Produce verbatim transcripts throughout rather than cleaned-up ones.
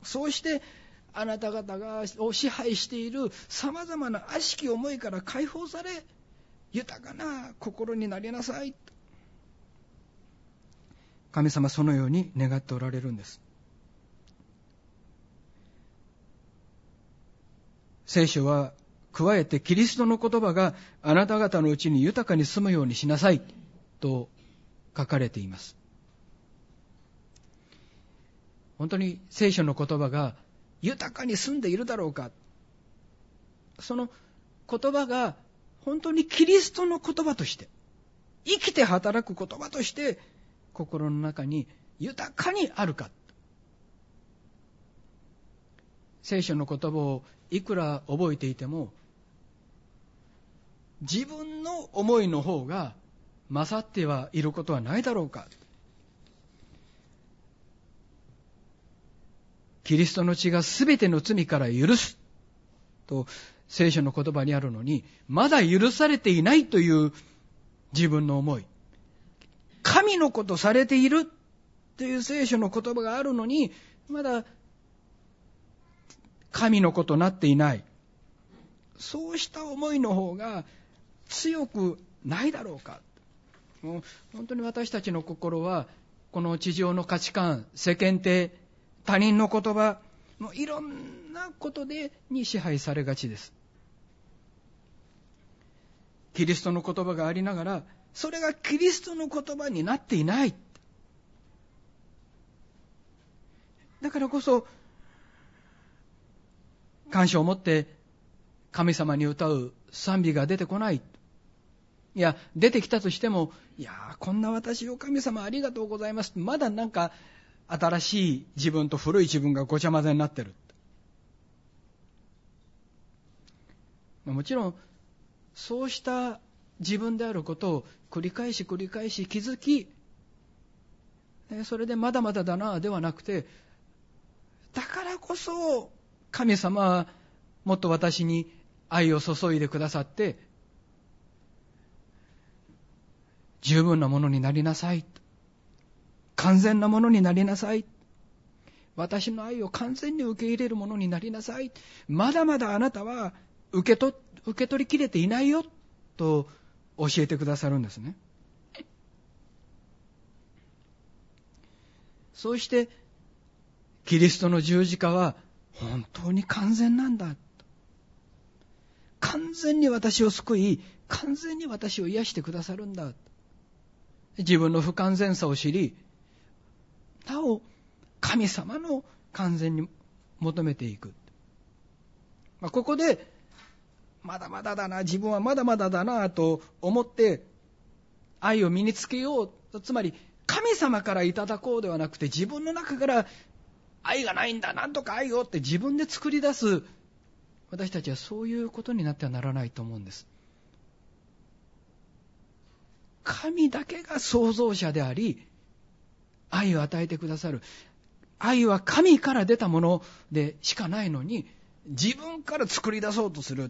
そうしてあなた方がを支配しているさまざまな悪しき思いから解放され、豊かな心になりなさい。神様そのように願っておられるんです。聖書は加えてキリストの言葉があなた方のうちに豊かに住むようにしなさいと書かれています。本当に聖書の言葉が豊かに住んでいるだろうか。その言葉が本当にキリストの言葉として、生きて働く言葉として心の中に豊かにあるか。聖書の言葉をいくら覚えていても、自分の思いの方が勝ってはいることはないだろうか。キリストの血がすべての罪から許すと聖書の言葉にあるのに、まだ許されていないという自分の思い、神の子とされているという聖書の言葉があるのに、まだ神の子となっていない、そうした思いの方が強くないだろうか。もう本当に私たちの心はこの地上の価値観、世間体、他人の言葉、もういろんなことでに支配されがちです。キリストの言葉がありながら、それがキリストの言葉になっていない。だからこそ感謝を持って神様に歌う賛美が出てこない。いや、出てきたとしても、いや、こんな私を神様ありがとうございます。まだなんか新しい自分と古い自分がごちゃ混ぜになってる。もちろんそうした自分であることを繰り返し繰り返し気づき、それでまだまだだなではなくて、だからこそ神様はもっと私に愛を注いでくださって、十分なものになりなさい、完全なものになりなさい、私の愛を完全に受け入れるものになりなさい、まだまだあなたは受け取、受け取りきれていないよと教えてくださるんですね。そうしてキリストの十字架は本当に完全なんだ、完全に私を救い、完全に私を癒してくださるんだ。自分の不完全さを知り、なお神様の完全に求めていく。まあ、ここでまだまだだな、自分はまだまだだなと思って愛を身につけよう、つまり神様からいただこうではなくて、自分の中から愛がないんだ、なんとか愛をって自分で作り出す、私たちはそういうことになってはならないと思うんです。神だけが創造者であり、愛を与えてくださる。愛は神から出たものでしかないのに、自分から作り出そうとする。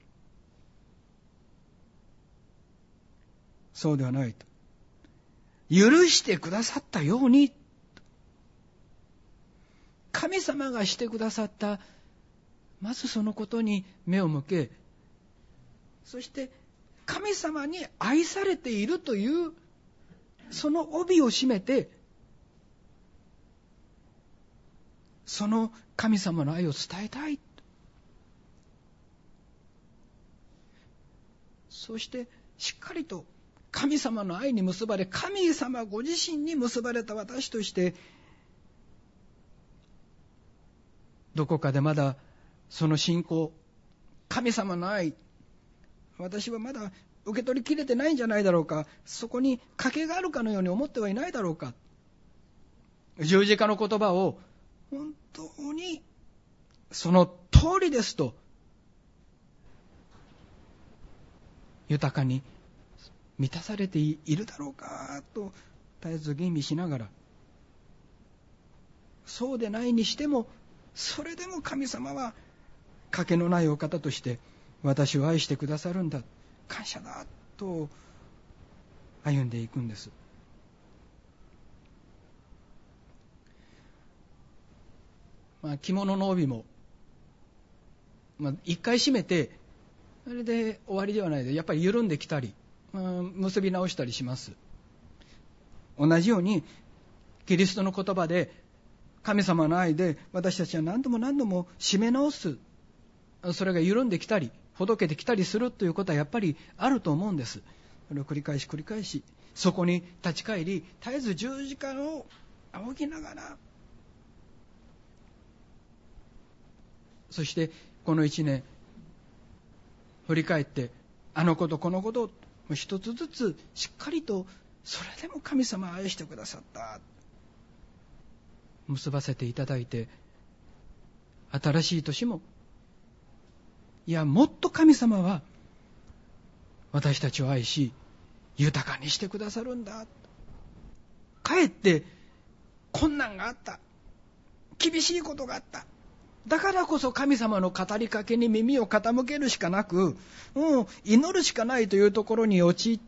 そうではないと。許してくださったように、神様がしてくださった、まずそのことに目を向け、そして神様に愛されているというその帯を締めて、その神様の愛を伝えたい。そしてしっかりと神様の愛に結ばれ、神様ご自身に結ばれた私として、どこかでまだその信仰、神様の愛、私はまだ受け取りきれてないんじゃないだろうか、そこに賭けがあるかのように思ってはいないだろうか。十字架の言葉を本当にその通りですと豊かに満たされているだろうかと絶えず吟味しながら、そうでないにしても、それでも神様は賭けのないお方として私を愛してくださるんだ、感謝だと歩んでいくんです。 まあ、着物の帯も、まあ、一回締めてそれで終わりではないで、やっぱり緩んできたり、まあ、結び直したりします。同じようにキリストの言葉で、神様の愛で私たちは何度も何度も締め直す、それが緩んできたりほどけてきたりするということはやっぱりあると思うんです。それを繰り返し繰り返し、そこに立ち返り、絶えず十字架を仰ぎながら、そしてこの一年振り返って、あのことこのことを一つずつしっかりと、それでも神様は愛してくださった、結ばせていただいて、新しい年も、いやもっと神様は私たちを愛し豊かにしてくださるんだ、かえって困難があった、厳しいことがあった、だからこそ神様の語りかけに耳を傾けるしかなく、もう祈るしかないというところに陥って、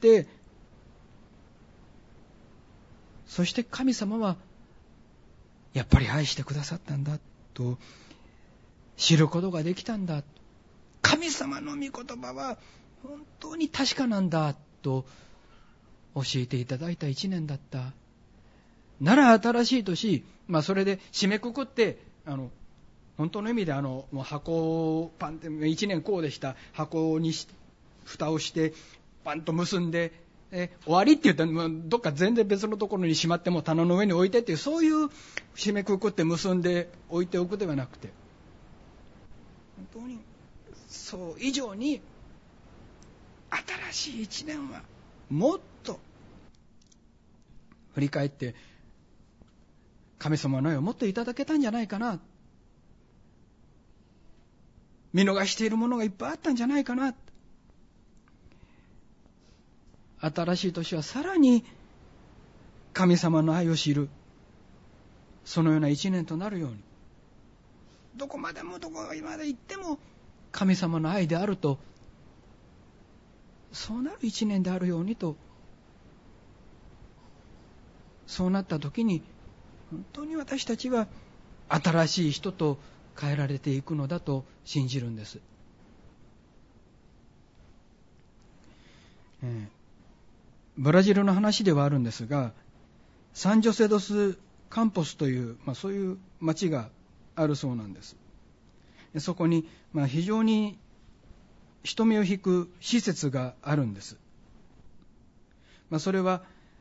そして神様はやっぱり愛してくださったんだと知ることができたんだ。神様の御言葉は本当に確かなんだと教えていただいた一年だった。なら新しい年、まあそれで締めくくって、あの本当の意味であのもう箱をパンって一年こうでした、箱にし蓋をしてパンと結んで、え終わりって言ったらどっか全然別のところにしまっても棚の上に置いてっていう、そういう締めくくって結んで置いておくではなくて、本当にそう以上に新しい一年はもっと振り返って神様の愛をもっといただけたんじゃないかな、見逃しているものがいっぱいあったんじゃないかな、新しい年はさらに神様の愛を知る、そのような一年となるように、どこまでもどこまで行っても神様の愛であると、そうなる一年であるようにと、そうなった時に本当に私たちは新しい人と変えられていくのだと信じるんです。えー、ブラジルの話ではあるんですが、サンジョセドスカンポスという、まあ、そういう町があるそうなんです。そこに、まあ、非常に人目を引く施設があるんです。まあ、それは、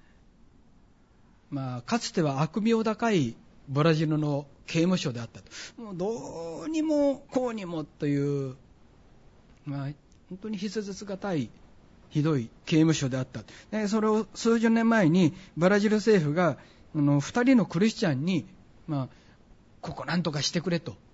まあ、かつては悪名高いブラジルの刑務所であったと。もうどうにもこうにもという、まあ、本当に筆舌がたいひどい刑務所であった。でそれを数十年前にブラジル政府があのふたりのクリスチャンに、まあ、ここなんとかしてくれと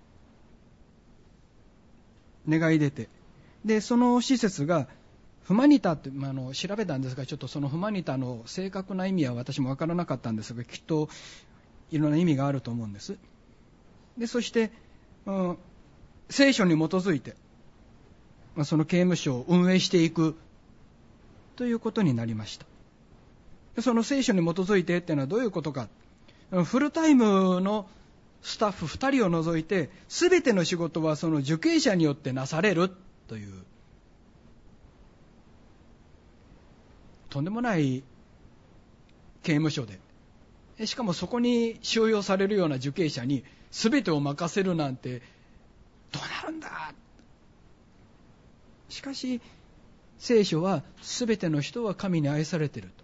願い出て、でその施設がフマニタって、まあ、あの調べたんですが、ちょっとそのフマニタの正確な意味は私も分からなかったんですが、きっといろんな意味があると思うんです。でそして、うん、聖書に基づいて、まあ、その刑務所を運営していくということになりました。でその聖書に基づいてっていうのはどういうことか。フルタイムのスタッフふたりを除いて全ての仕事はその受刑者によってなされるという、とんでもない刑務所で、しかもそこに収容されるような受刑者に全てを任せるなんてどうなるんだ。しかし聖書は全ての人は神に愛されていると、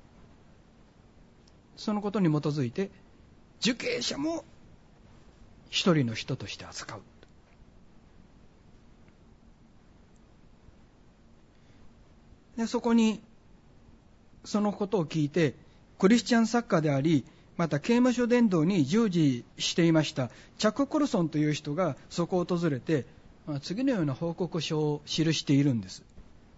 そのことに基づいて受刑者も一人の人として扱う。でそこにそのことを聞いて、クリスチャン作家であり、また刑務所伝道に従事していましたチャック・コルソンという人がそこを訪れて、次のような報告書を記しているんです。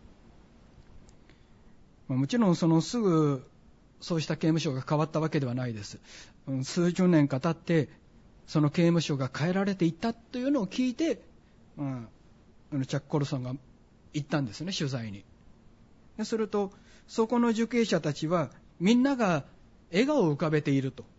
もちろんそのすぐそうした刑務所が変わったわけではないです。数十年か経ってその刑務所が変えられていったというのを聞いて、うん、チャック・コルソンが行ったんですね、取材に。するとそこの受刑者たちはみんなが笑顔を浮かべていると。